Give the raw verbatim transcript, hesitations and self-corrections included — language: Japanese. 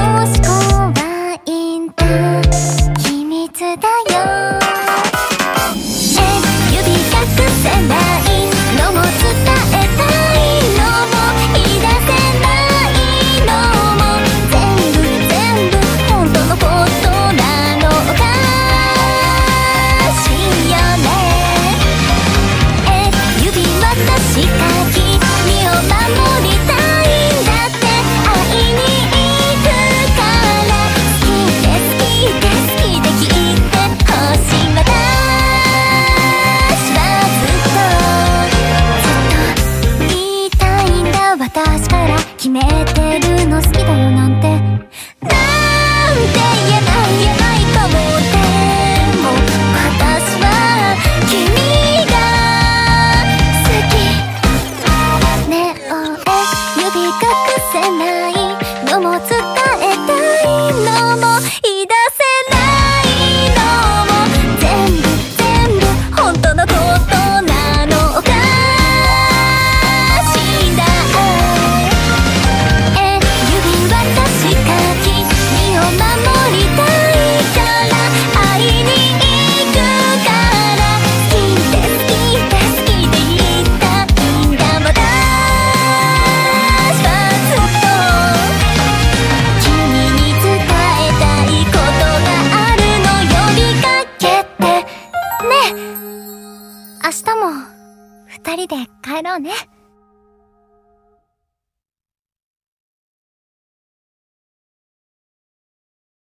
し怖いんだ秘密だよ。え指隠せないのも伝えたいのも言い出せないのも全部全部本当のことなのかしいよね。え指渡しかき身を守りたいんだって会いに行くから好きで好きで好きで聞いてほしい。私はずっとずっと言いたいんだ。私から決めてるの好きだよなんてなんて言えない言えないかも。でも私は君が好きね。おえ指隠せないのも伝えたいのも言い出せないのも全部全部本当のことなのかしら。え指渡しかき身を守りたいから会いに行くから好きで好きで好きで言いたいんだ。私はずっと君に伝えたいことがあるの。呼びかけてね。明日も二人で帰ろうね。